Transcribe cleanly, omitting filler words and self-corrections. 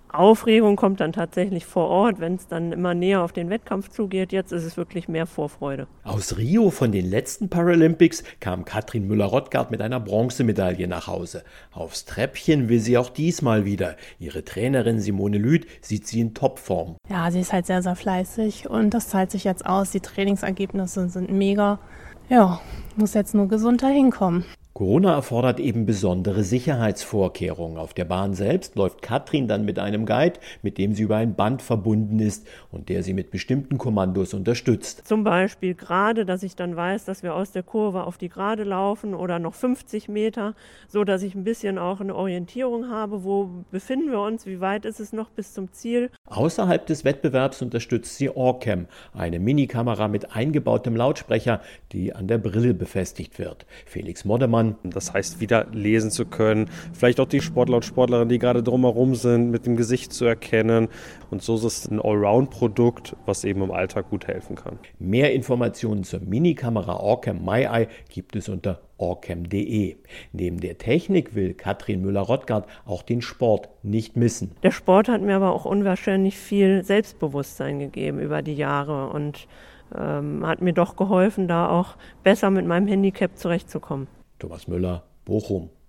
Aufregung kommt dann tatsächlich vor Ort, wenn es dann immer näher auf den Wettkampf zugeht. Jetzt ist es wirklich mehr Vorfreude. Aus Rio von den letzten Paralympics kam Katrin Müller-Rottgart mit einer Bronzemedaille nach Hause. Aufs Treppchen will sie auch diesmal wieder. Ihre Trainerin Simone Lüth sieht sie in Topform. Ja, sie ist halt sehr, sehr fleißig und das zahlt sich jetzt aus. Die Trainingsergebnisse sind mega. Ja, muss jetzt nur gesund dahin kommen. Corona erfordert eben besondere Sicherheitsvorkehrungen. Auf der Bahn selbst läuft Katrin dann mit einem Guide, mit dem sie über ein Band verbunden ist und der sie mit bestimmten Kommandos unterstützt. Zum Beispiel gerade, dass ich dann weiß, dass wir aus der Kurve auf die Gerade laufen oder noch 50 Meter, so dass ich ein bisschen auch eine Orientierung habe, wo befinden wir uns, wie weit ist es noch bis zum Ziel. Außerhalb des Wettbewerbs unterstützt sie Orcam, eine Minikamera mit eingebautem Lautsprecher, die an der Brille befestigt wird. Felix Moddemann. Das heißt, wieder lesen zu können, vielleicht auch die Sportler und Sportlerinnen, die gerade drumherum sind, mit dem Gesicht zu erkennen. Und so ist es ein Allround-Produkt, was eben im Alltag gut helfen kann. Mehr Informationen zur Minikamera Orcam MyEye gibt es unter orcam.de. Neben der Technik will Katrin Müller-Rottgart auch den Sport nicht missen. Der Sport hat mir aber auch unwahrscheinlich viel Selbstbewusstsein gegeben über die Jahre und hat mir doch geholfen, da auch besser mit meinem Handicap zurechtzukommen. Thomas Müller, Bochum.